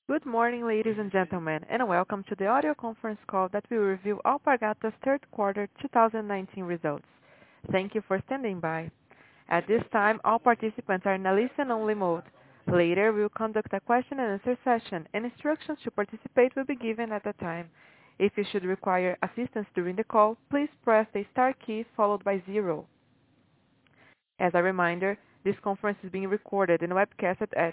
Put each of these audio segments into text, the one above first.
Good morning, ladies and gentlemen, and welcome to the audio conference call that will review Alpargatas' third quarter 2019 results. Thank you for standing by. At this time, all participants are in a listen-only mode. Later, we will conduct a question-and-answer session, and instructions to participate will be given at the time. If you should require assistance during the call, please press the star key followed by 0. As a reminder, this conference is being recorded and webcasted at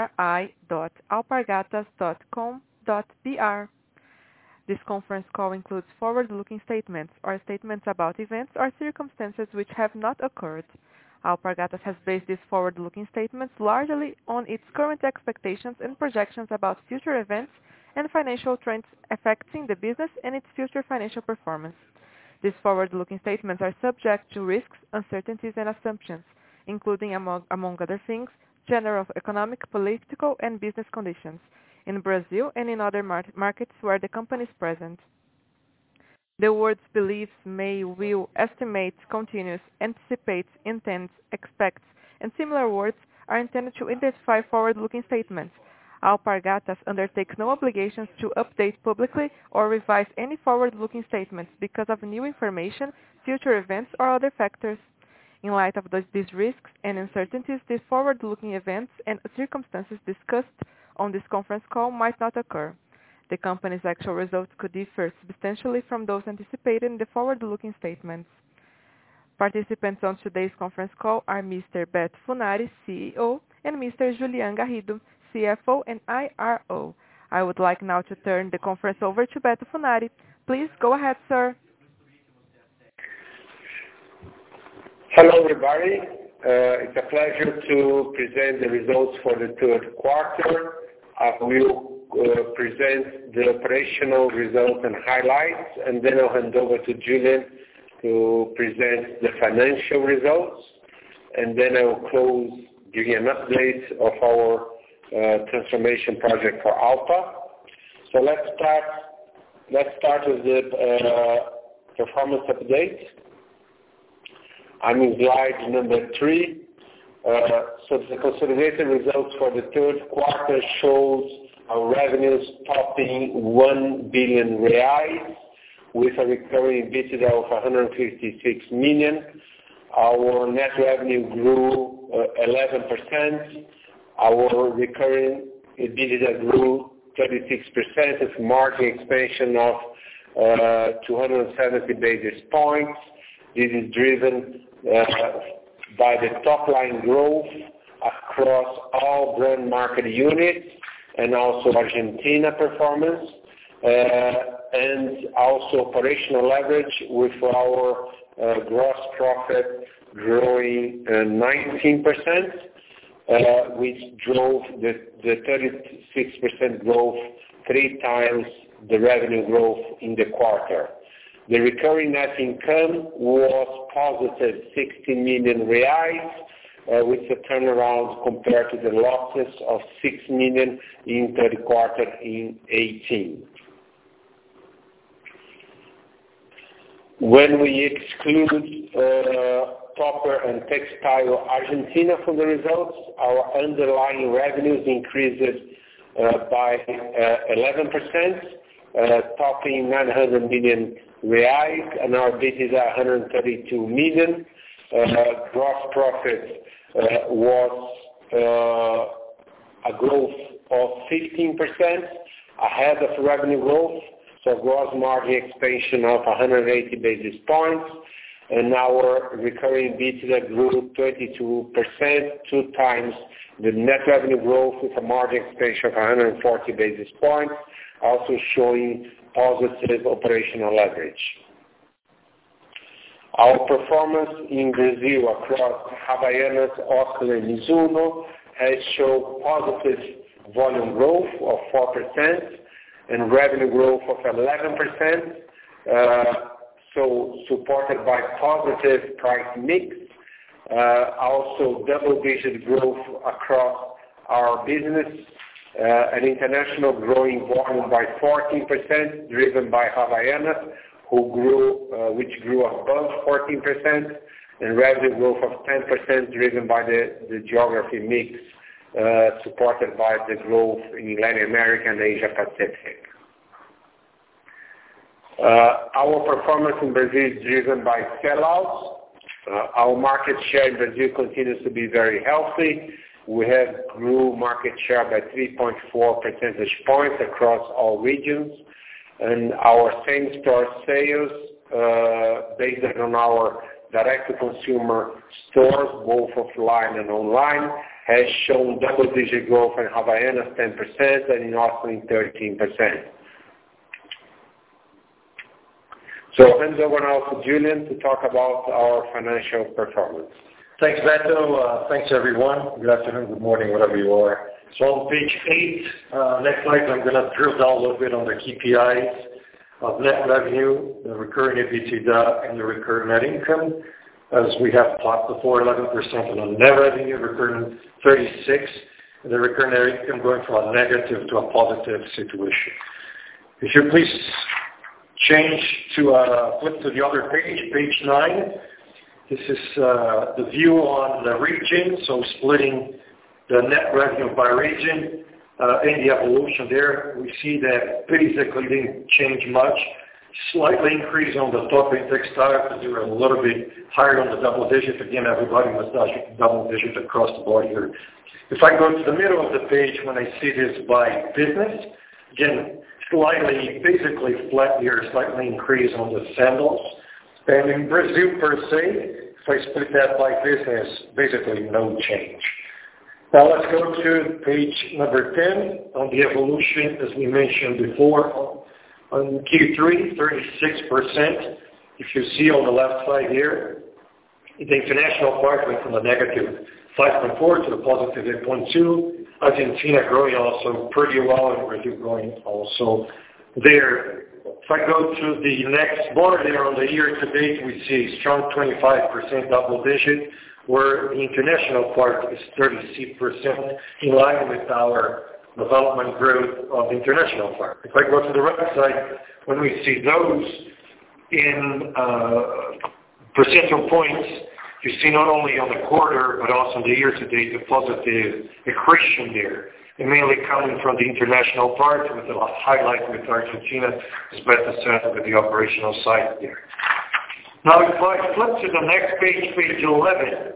ri.alpargatas.com.br. This conference call includes forward-looking statements or statements about events or circumstances which have not occurred. Alpargatas has based these forward-looking statements largely on its current expectations and projections about future events and financial trends affecting the business and its future financial performance. These forward-looking statements are subject to risks, uncertainties, and assumptions, including, among other things, general economic, political, and business conditions in Brazil and in other markets where the company is present. The words believes, may, will, estimates, continues, anticipates, intends, expects, and similar words are intended to identify forward-looking statements. Alpargatas undertakes no obligations to update publicly or revise any forward-looking statements because of new information, future events, or other factors. In light of these risks and uncertainties, these forward-looking events and circumstances discussed on this conference call might not occur. The company's actual results could differ substantially from those anticipated in the forward-looking statements. Participants on today's conference call are Mr. Beto Funari, CEO, and Mr. Julián Garrido, CFO and IRO. I would like now to turn the conference over to Beto Funari. Please go ahead, sir. Hello, everybody. It's a pleasure to present the results for the third quarter. I will present the operational results and highlights, and then I'll hand over to Julian to present the financial results, and then I will close giving an update of our transformation project for Alpa. So let's start with the performance update. I'm in slide number 3. So the consolidated results for the third quarter shows our revenues topping 1 billion reais with a recurring EBITDA of 156 million. Our net revenue grew 11%. Our recurring EBITDA grew 36% with margin expansion of 270 basis points. This is driven by the top line growth across all brand market units and also Argentina performance and also operational leverage with our gross profit growing 19%, which drove the 36% growth 3 times the revenue growth in the quarter. The recurring net income was positive 60 million reais, with a turnaround compared to the losses of 6 million in third quarter in 18. When we exclude copper and textile Argentina from the results, our underlying revenues increased by 11%, topping 900 million reais, and our EBITDA 132 million. Gross profit was a growth of 15% ahead of revenue growth, so gross margin expansion of 180 basis points, and our recurring EBITDA grew 22%, 2 times the net revenue growth with a margin expansion of 140 basis points, also showing positive operational leverage. Our performance in Brazil across Havaianas, Osklen, and Mizuno has shown positive volume growth of 4% and revenue growth of 11%, so supported by positive price mix, also double-digit growth across our business, an international growing volume by 14%, driven by Havaianas, which grew above 14%, and revenue growth of 10%, driven by the geography mix supported by the growth in Latin America and Asia Pacific. Our performance in Brazil is driven by sellouts. Our market share in Brazil continues to be very healthy. We have grew market share by 3.4 percentage points across all regions, and our same-store sales, based on our direct-to-consumer stores, both offline and online, has shown double-digit growth in Havaianas 10% and in Austin 13%. So hand over now to Julian to talk about our financial performance. Thanks, Beto. Thanks, everyone. Good afternoon, good morning, whatever you are. So on page 8, next slide, I'm going to drill down a little bit on the KPIs of net revenue, the recurring EBITDA, and the recurring net income. As we have talked before, 11% on the net revenue, recurring 36%, and the recurring net income going from a negative to a positive situation. If you please change to flip to the other page, page 9. This is the view on the region, so splitting the net revenue by region and the evolution there. We see that basically didn't change much. Slightly increase on the top in textile because we were a little bit higher on the double digit. Again, everybody was double digit across the board here. If I go to the middle of the page, when I see this by business, again, slightly, basically flat here, slightly increase on the sandals. And in Brazil per se, if I split that by business, basically no change. Now let's go to page number 10 on the evolution, as we mentioned before. On Q3, 36%. If you see on the left side here, the international part went from a negative 5.4 to the positive 8.2. Argentina growing also pretty well, and Brazil growing also there. If I go to the next bar there on the year-to-date, we see strong 25% double digit, where the international part is 36%, in line with our development growth of the international part. If I go to the right side, when we see those in percentage points, you see not only on the quarter, but also on the year-to-date, the positive accretion there. And mainly coming from the international part, with a highlight with Argentina, as Beto said, with the operational side there. Now, if I flip to the next page, page 11,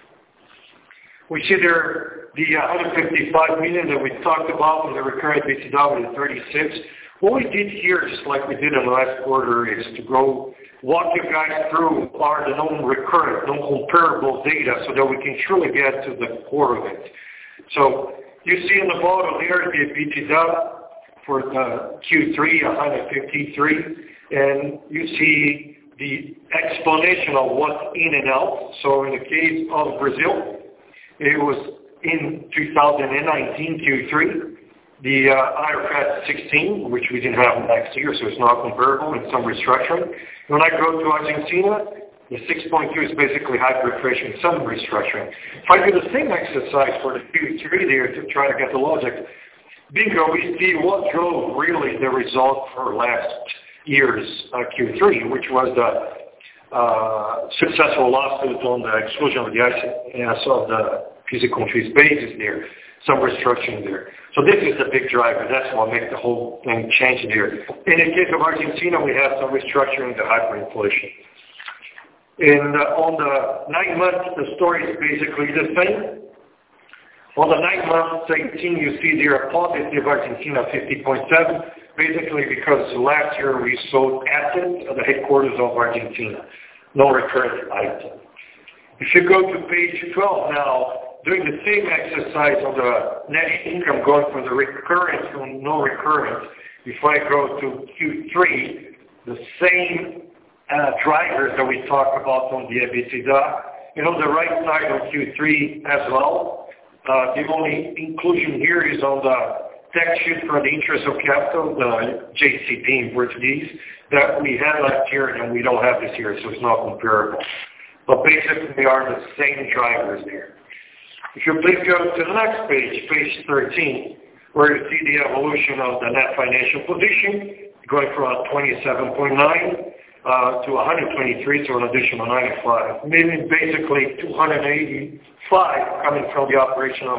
we see there the 155 million that we talked about on the recurring EBITDA with the 36. What we did here, just like we did in the last quarter, is to walk you guys through our non-recurrent, non-comparable data so that we can truly get to the core of it. So you see in the bottom here the EBITDA for the Q3, 153, and you see the explanation of what's in and out. So in the case of Brazil, it was in 2019 Q3, the IFRS 16, which we didn't have next year, so it's not comparable, and some restructuring. When I go to Argentina, the 6.2 is basically hyperinflation, some restructuring. If I do the same exercise for the Q3 there to try to get the logic, bingo, we see what drove really the result for last year's Q3, which was the successful lawsuit on the exclusion of the ICMS of the physical countries basis there, some restructuring there. So this is the big driver. That's what makes the whole thing change there. In the case of Argentina, we have some restructuring, the hyperinflation. And on the 9 months, the story is basically the same. On the 9 months, 18, you see there a positive Argentina 50.7, basically because last year we sold assets at the headquarters of Argentina, no recurrent item. If you go to page 12 now, doing the same exercise on the net income going from the recurrent to no recurrent, if I go to Q3, the same drivers that we talked about on the EBITDA. And on the right side of Q3 as well, the only inclusion here is on the tax sheet for the interest of capital, the JCP in Portuguese, that we had last year and we don't have this year, so it's not comparable. But basically, they are the same drivers there. If you please go to the next page, page 13, where you see the evolution of the net financial position, going from 27.9 to 123, so an additional 95. Meaning basically 285 coming from the operational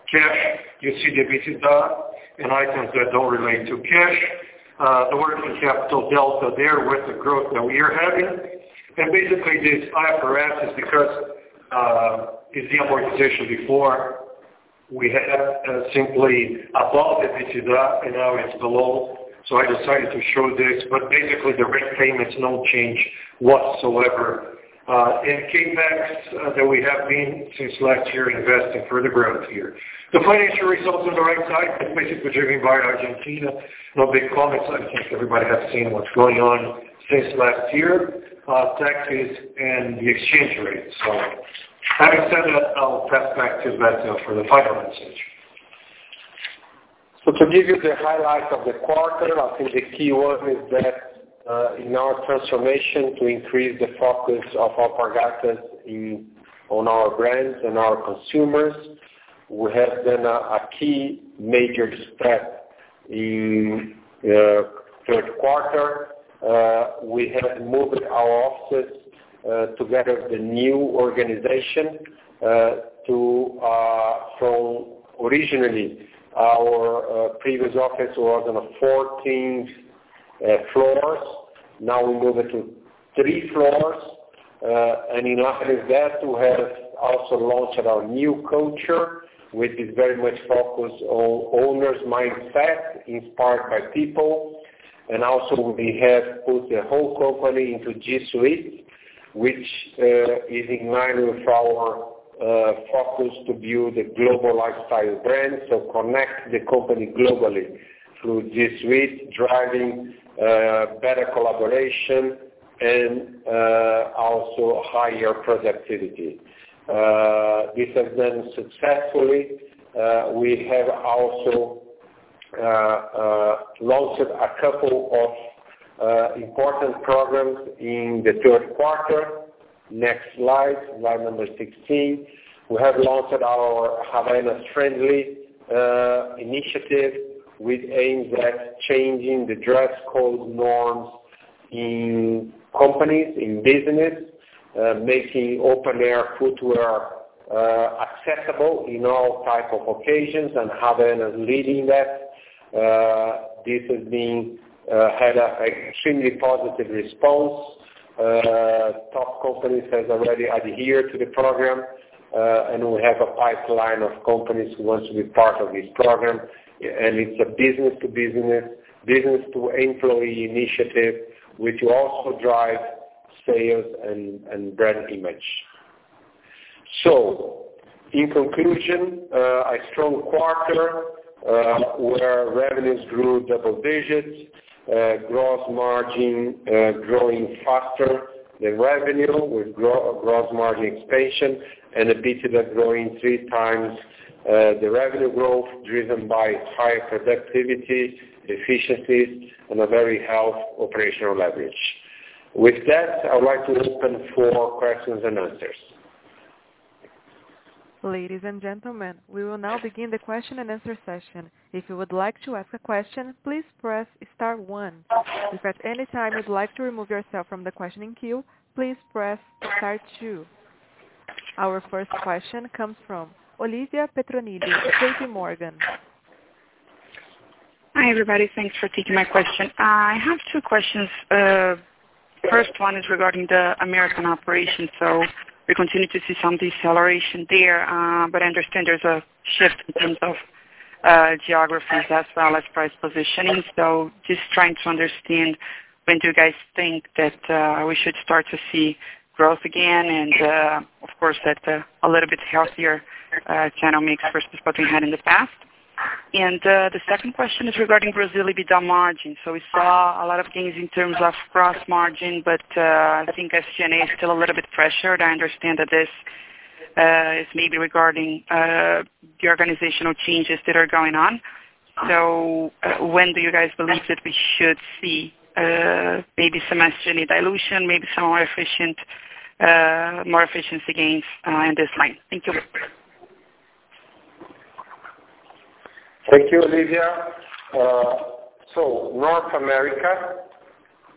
cash, you see the EBITDA and items that don't relate to cash. The working capital delta there with the growth that we are having. And basically this IFRS is because it's the amortization before. We had simply above the EBITDA and now it's below. So I decided to show this, but basically the rent payments no change whatsoever. And CAPEX that we have been since last year investing for the growth here. The financial results on the right side is basically driven by Argentina. No big comments. I think everybody has seen what's going on since last year. Taxes and the exchange rate. So having said that, I'll pass back to Beto for the final message. So to give you the highlights of the quarter, I think the key one is that in our transformation to increase the focus of Alpargatas on our brands and our consumers, we have done a key major step in third quarter. We have moved our offices together with the new organization from originally our previous office was on 14 floors. Now we move it to 3 floors. And in line with that, we have also launched our new culture, which is very much focused on owner's mindset, inspired by people. And also we have put the whole company into G Suite, which is in line with our focus to build a global lifestyle brand, so connect the company globally through G Suite, driving better collaboration and also higher productivity. This has done successfully. We have also launched a couple of important programs in the third quarter. Next slide number 16. We have launched our Havaianas Friendly initiative, which aims at changing the dress code norms in companies, in business, making open-air footwear accessible in all type of occasions, and Havaianas leading that. This has been had an extremely positive response. Top companies has already adhered to the program, and we have a pipeline of companies who want to be part of this program. And it's a business-to-business, business-to-employee initiative, which will also drive sales and brand image. So, in conclusion, a strong quarter where revenues grew double digits, gross margin growing faster than revenue with gross margin expansion, and EBITDA growing 3 times the revenue growth, driven by higher productivity, efficiencies, and a very healthy operational leverage. With that, I would like to open for questions and answers. Ladies and gentlemen, we will now begin the question and answer session. If you would like to ask a question, please press star 1. If at any time you'd like to remove yourself from the questioning queue, please press star 2. Our first question comes from Olivia Petronilli, JP Morgan. Hi everybody, thanks for taking my question. I have 2 questions. First one is regarding the American operation. So we continue to see some deceleration there, but I understand there's a shift in terms of geographies as well as price positioning. So just trying to understand, when do you guys think that we should start to see growth again, and of course that a little bit healthier channel mix versus what we had in the past. And the second question is regarding Brazil EBITDA margin. So we saw a lot of gains in terms of gross margin, but I think SG&A is still a little bit pressured. I understand that this is maybe regarding the organizational changes that are going on. So when do you guys believe that we should see maybe some SG&A dilution, maybe some more efficiency gains in this line? Thank you. Thank you, Olivia. So, North America,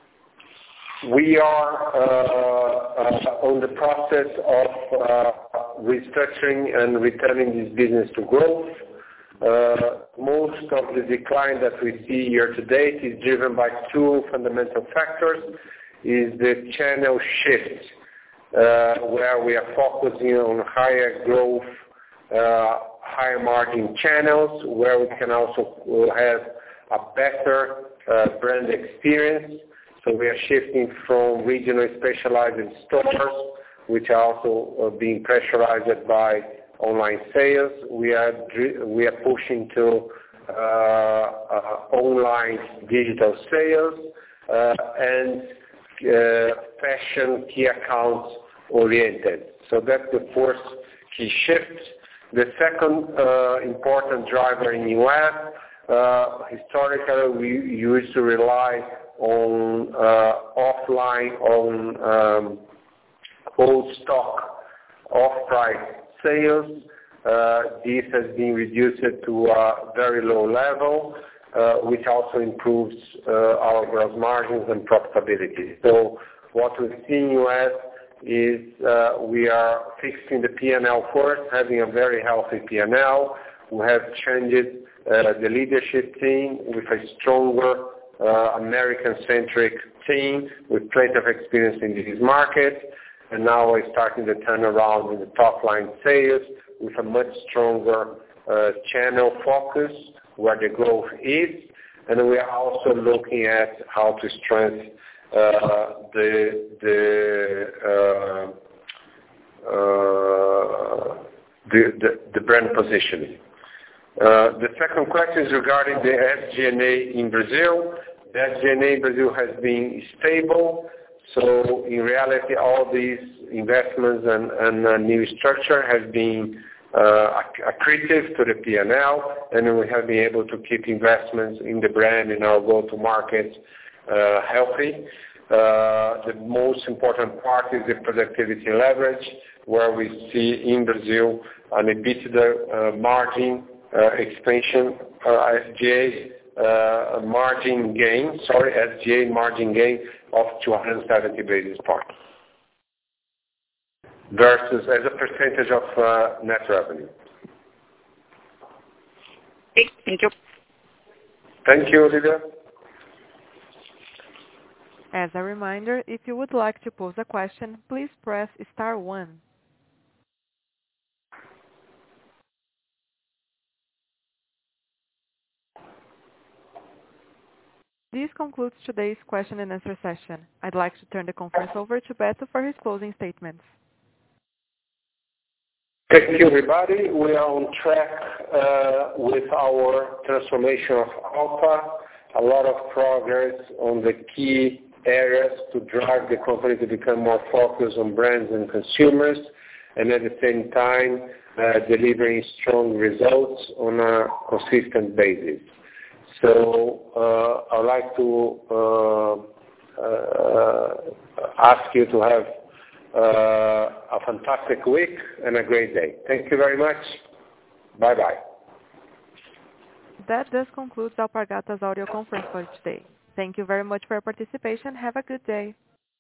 we are on the process of restructuring and returning this business to growth. Most of the decline that we see year to date is driven by two fundamental factors. Is the channel shift, where we are focusing on higher growth, higher margin channels, where we can also have a better brand experience. So we are shifting from regional specialized stores, which are also being pressurized by online sales. We are pushing to online digital sales and fashion key accounts oriented. So that's the first key shift. The second important driver in U.S. Historically, we used to rely on offline, on old stock, off-price sales. This has been reduced to a very low level, which also improves our gross margins and profitability. So what we see in U.S. is we are fixing the P&L first, having a very healthy P&L. We have changed the leadership team with a stronger American-centric team with plenty of experience in this market. And now we're starting to turn around in the top-line sales with a much stronger channel focus where the growth is. And we are also looking at how to strengthen the brand positioning. The second question is regarding the SG&A in Brazil. The SG&A in Brazil has been stable. So in reality, all these investments and new structure has been accretive to the P&L, and we have been able to keep investments in the brand and our go-to-market healthy. The most important part is the productivity leverage, where we see in Brazil an EBITDA margin expansion, SGA margin gain, SGA margin gain of 270 basis points versus as a percentage of net revenue. Okay, thank you. Thank you, Olivia. As a reminder, if you would like to pose a question, please press star 1. This concludes today's question and answer session. I'd like to turn the conference over to Beto for his closing statements. Thank you, everybody. We are on track with our transformation of Alpa. A lot of progress on the key areas to drive the company to become more focused on brands and consumers, and at the same time delivering strong results on a consistent basis. So I'd like to ask you to have a fantastic week and a great day. Thank you very much. Bye-bye. That does conclude Alpargatas audio conference for today. Thank you very much for your participation. Have a good day.